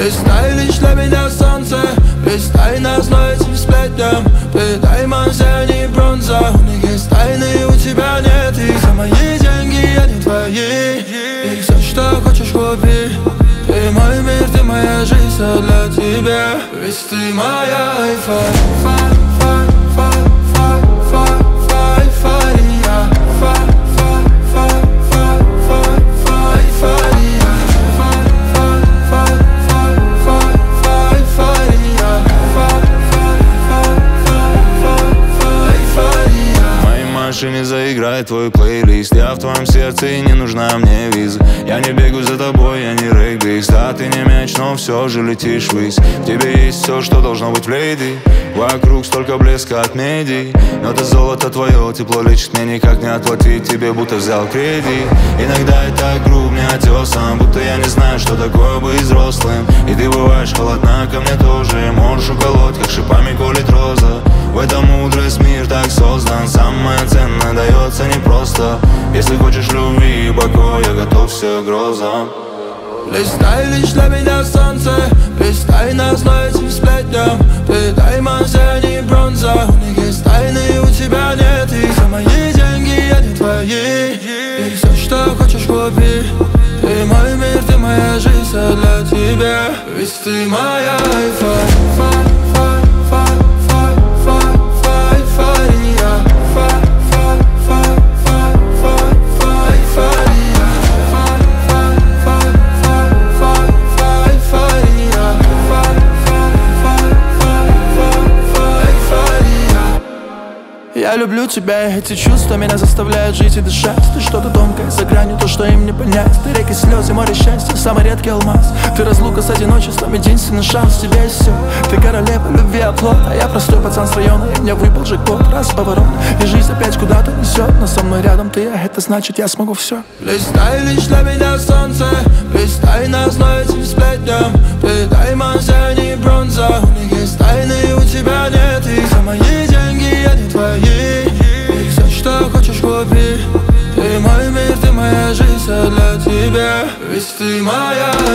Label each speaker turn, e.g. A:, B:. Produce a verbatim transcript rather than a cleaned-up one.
A: Блистай лишь для меня солнце, блистай нас, но этим сплетням. Ты даймонд, я не бронза. У них есть тайны, у тебя нет их. За мои деньги, я не твои. И все, что хочешь, купи. Ты мой мир, ты моя жизнь, все для тебя. Ведь ты моя айфа.
B: Не заиграет твой плейлист. Я в твоем сердце и не нужна мне виза. Я не бегу за тобой, я не регбист. Да, ты не мяч, но все же летишь ввысь. В тебе есть все, что должно быть в леди. Вокруг столько блеска от медий. Но это золото твое, тепло лечит, мне никак не отплатить тебе, будто взял кредит. Иногда я так груб, не отесом, будто я не знаю, что такое быть взрослым. И ты бываешь холодна ко мне тоже. Можешь уколоть, как шипами колет роза. В этом мудрость, мир так создан. Самое ценное дается непросто. Если хочешь любви и покоя, готов все грозам.
A: Блистай лишь для меня солнце, блистай нас, но этим сплетням. Ты даймонд, я не бронза. У них есть тайны, у тебя нет их. За мои деньги, я не твои. И все, что хочешь, купи. Ты мой мир, ты моя жизнь, все для тебя. Ведь ты моя айфа.
C: Я люблю тебя, и эти чувства меня заставляют жить и дышать. Ты что-то тонкое, за гранью, то, что им не понять. Ты реки слез и море счастья, самый редкий алмаз. Ты разлука с одиночеством, единственный шанс. Тебе есть все, ты королева любви, оплот. А я простой пацан с района, и мне выпал джекпот. Раз поворот, и жизнь опять куда-то несет. Но со мной рядом ты, а это значит, я смогу все.
A: Блистай лишь для меня солнце, блистай нас, но этим сплетням. Ты даймонд, я не бронза. У них есть тайны, у тебя нет их. За мои деньги, я не твои. И все, что хочешь, купи. Ты мой мир, ты моя жизнь, все для тебя. Ведь ты моя